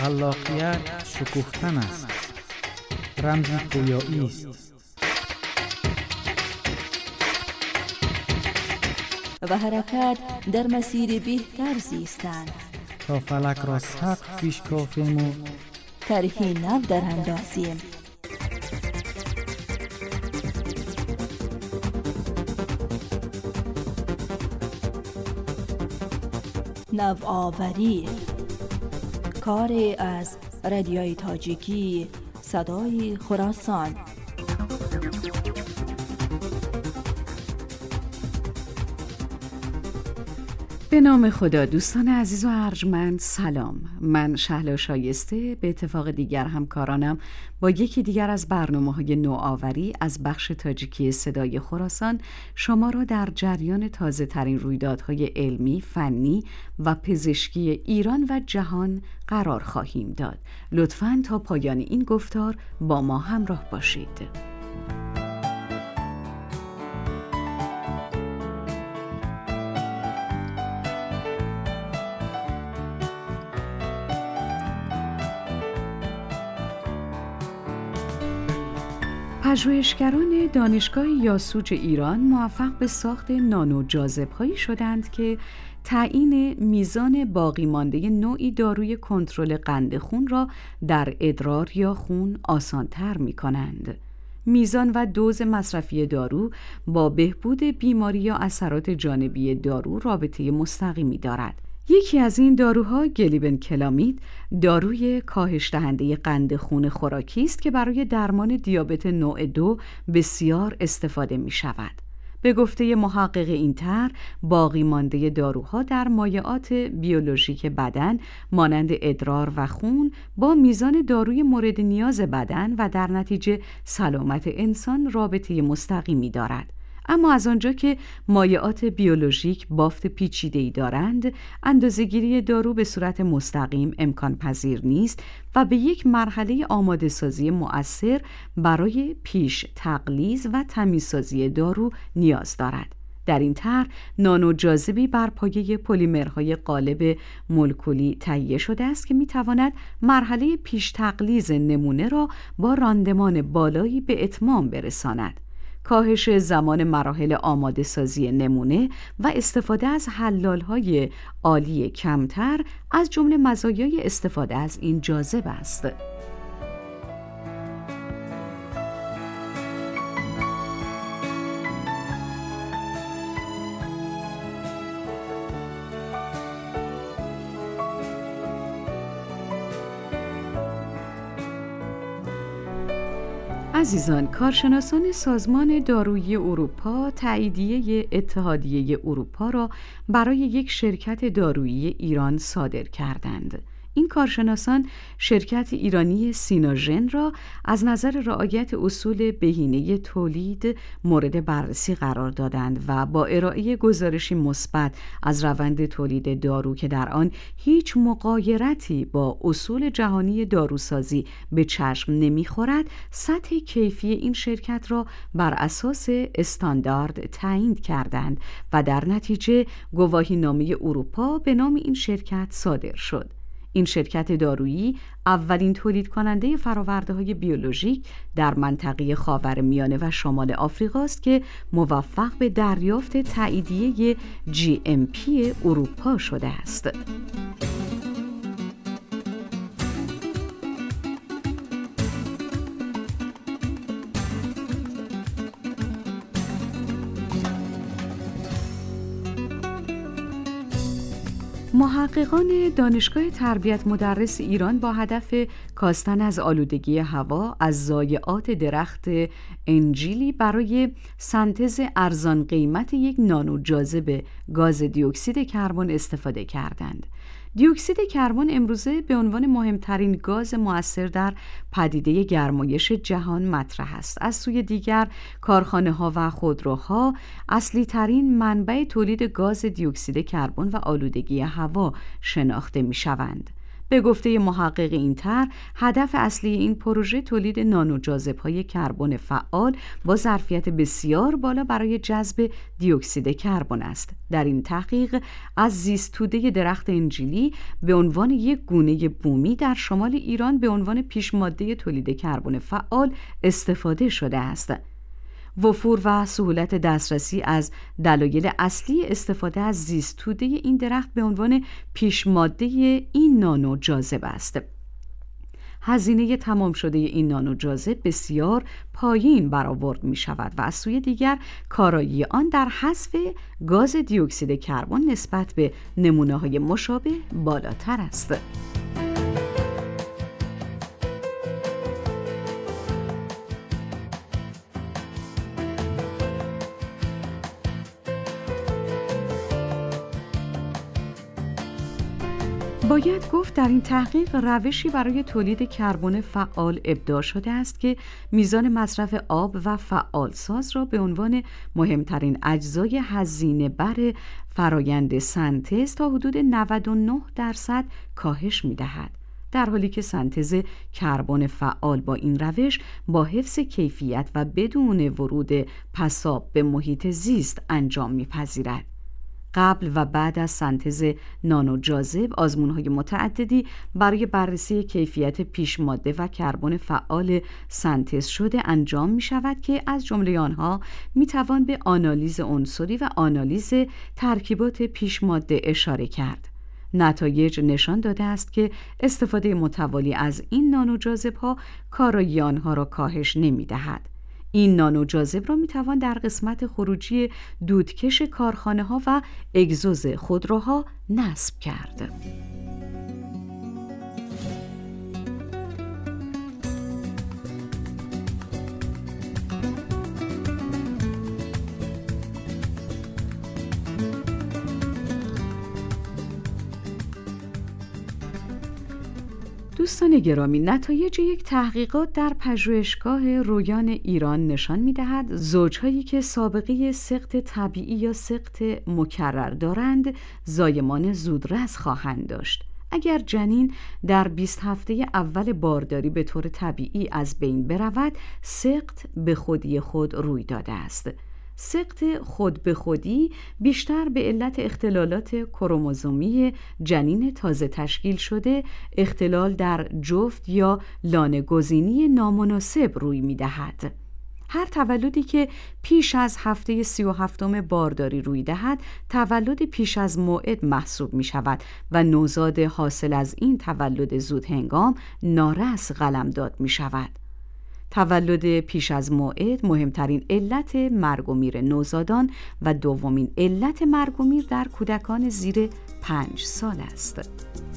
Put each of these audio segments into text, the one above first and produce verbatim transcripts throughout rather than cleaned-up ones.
خلاقیت شکوفتن است، رمزی پویایی است. و حرکت در مسیر بهتر زیستن تا فلک را سقف پیش کافیم و طرحی نو در اندازیم. نوآوری، کاری از رادیوی تاجیکی صدای خراسان. به نام خدا. دوستان عزیز و ارجمند سلام. من شهلا شایسته به اتفاق دیگر همکارانم با یکی دیگر از برنامه‌های نوآوری از بخش تاجیکی صدای خراسان شما را در جریان تازه ترین رویدادهای علمی، فنی و پزشکی ایران و جهان قرار خواهیم داد. لطفاً تا پایان این گفتار با ما همراه باشید. پژوهشگران دانشگاه یاسوج ایران موفق به ساخت نانو جاذبهایی شدند که تعیین میزان باقی مانده نوعی داروی کنترل قند خون را در ادرار یا خون آسان‌تر می‌کنند. میزان و دوز مصرفی دارو با بهبود بیماری یا اثرات جانبی دارو رابطه مستقیمی دارد. یکی از این داروها گلیبن کلامید، داروی کاهش دهنده قند خون خوراکی است که برای درمان دیابت نوع دو بسیار استفاده می شود. به گفته محقق این طرح، باقی مانده داروها در مایعات بیولوژیک بدن مانند ادرار و خون با میزان داروی مورد نیاز بدن و در نتیجه سلامت انسان رابطه مستقیمی دارد. اما از آنجا که مایعات بیولوژیک بافت پیچیده‌ای دارند، اندازه‌گیری دارو به صورت مستقیم امکان پذیر نیست و به یک مرحله آماده سازی مؤثر برای پیش تغلیظ و تمیزسازی دارو نیاز دارد. در این طرح نانو جاذبی بر پایه پلیمرهای قالب مولکولی تهیه شده است که می‌تواند مرحله پیش تغلیظ نمونه را با راندمان بالایی به اتمام برساند. کاهش زمان مراحل آماده سازی نمونه و استفاده از حلال‌های آلی کمتر از جمله مزایای استفاده از این جاذب است. عزیزان، کارشناسان سازمان دارویی اروپا تاییدیه اتحادیه اروپا را برای یک شرکت دارویی ایران صادر کردند. این کارشناسان شرکت ایرانی سینوژن را از نظر رعایت اصول بهینه تولید مورد بررسی قرار دادند و با ارائه گزارشی مثبت از روند تولید دارو که در آن هیچ مغایرتی با اصول جهانی داروسازی به چشم نمی‌خورد، سطح کیفی این شرکت را بر اساس استاندارد تعیین کردند و در نتیجه گواهینامه اروپا به نام این شرکت صادر شد. این شرکت دارویی اولین تولید کننده فرآورده‌های بیولوژیک در منطقه خاورمیانه و شمال آفریقا است که موفق به دریافت تاییدیه جی ام پی اروپا شده است. محققان دانشگاه تربیت مدرس ایران با هدف کاستن از آلودگی هوا از ضایعات درخت انجیلی برای سنتز ارزان قیمت یک نانو جاذب گاز دی اکسید کربن استفاده کردند. دی اکسید کربن امروزه به عنوان مهمترین گاز مؤثر در پدیده گرمایش جهان مطرح است. از سوی دیگر کارخانه‌ها و خودروها اصلی ترین منبع تولید گاز دی اکسید کربن و آلودگی هوا شناخته می‌شوند. به گفته محقق این طرح، هدف اصلی این پروژه تولید نانوجاذبه‌های کربن فعال با ظرفیت بسیار بالا برای جذب دی اکسید کربن است. در این تحقیق از زیست توده درخت انجیلی به عنوان یک گونه بومی در شمال ایران به عنوان پیشماده تولید کربن فعال استفاده شده است. وفور و سهولت دسترسی از دلایل اصلی استفاده از زیست توده این درخت به عنوان پیشماده این نانو جاذب است. هزینه تمام شده این نانو جاذب بسیار پایین برآورد می شود و از سوی دیگر کارایی آن در حذف گاز دی اکسید کربن نسبت به نمونه‌های مشابه بالاتر است. باید گفت در این تحقیق روشی برای تولید کربن فعال ابداع شده است که میزان مصرف آب و فعالساز را به عنوان مهمترین اجزای هزینه بر فرایند سنتز تا حدود نود و نه درصد کاهش می‌دهد، در حالی که سنتز کربن فعال با این روش با حفظ کیفیت و بدون ورود پساب به محیط زیست انجام می‌پذیرد. قبل و بعد از سنتز نانو جاذب آزمون‌های متعددی برای بررسی کیفیت پیشماده و کربن فعال سنتز شده انجام می شود که از جمله آنها می توان به آنالیز عنصری و آنالیز ترکیبات پیشماده اشاره کرد. نتایج نشان داده است که استفاده متوالی از این نانو جاذب‌ها کارایی آنها را کاهش نمی دهد. این نانو جاذب را می توان در قسمت خروجی دودکش کارخانه ها و اگزوز خودروها نصب کرد. دوستان گرامی، نتایج یک تحقیقات در پژوهشگاه رویان ایران نشان می‌دهد زوجهایی که سابقه سقط طبیعی یا سقط مکرر دارند زایمان زودرس خواهند داشت. اگر جنین در بیست هفته اول بارداری به طور طبیعی از بین برود، سقط به خودی خود روی داده است. سقط خود به خودی بیشتر به علت اختلالات کروموزومی جنین تازه تشکیل شده، اختلال در جفت یا لانه گزینی نامناسب روی می دهد. هر تولدی که پیش از هفته سی و هفتم بارداری روی دهد، تولد پیش از موعد محسوب می شود و نوزاد حاصل از این تولد زود هنگام نارس قلمداد می شود. تولد پیش از موعد مهمترین علت مرگ و میر نوزادان و دومین علت مرگ و میر در کودکان زیر پنج سال است.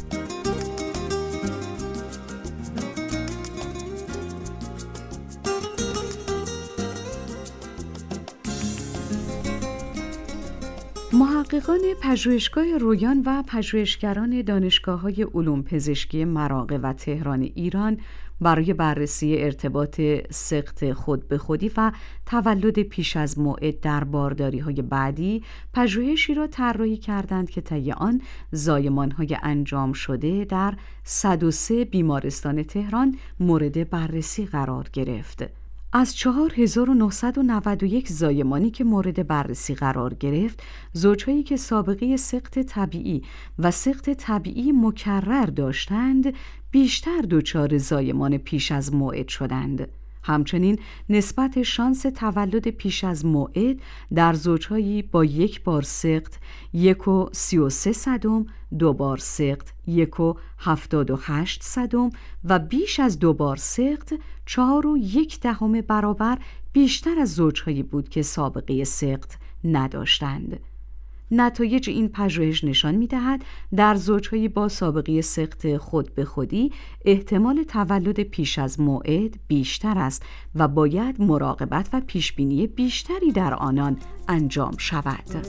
محققان پژوهشگاه رویان و پژوهشگران دانشگاه‌های علوم پزشکی مراغه و تهران ایران برای بررسی ارتباط سقط خود به خودی و تولد پیش از موعد در بارداری‌های بعدی پژوهشی را طراحی کردند که طی آن زایمان‌های انجام شده در صد و سه بیمارستان تهران مورد بررسی قرار گرفت. از چهار هزار و نهصد و نود و یک زایمانی که مورد بررسی قرار گرفت، زوجهایی که سابقه سقط طبیعی و سقط طبیعی مکرر داشتند، بیشتر دچار زایمان پیش از موعد شدند. همچنین نسبت شانس تولد پیش از موعد در زوجهایی با یک بار سقط یک و سی و سه صدم، دو بار سقط یک و هفتاد و هشت صدم و بیش از دو بار سقط چهار و یک دهم برابر بیشتر از زوجهایی بود که سابقه سقط نداشتند. نتایج این پژوهش نشان می‌دهد در زوجهایی با سابقه سقط خود به خودی احتمال تولد پیش از موعد بیشتر است و باید مراقبت و پیشبینی بیشتری در آنان انجام شود.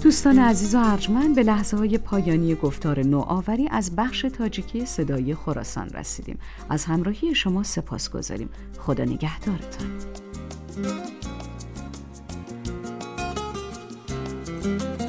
دوستان عزیز و ارجمند، به لحظه های پایانی گفتار نوآوری از بخش تاجیکی صدای خراسان رسیدیم. از همراهی شما سپاس گذاریم. خدا نگهدارتان.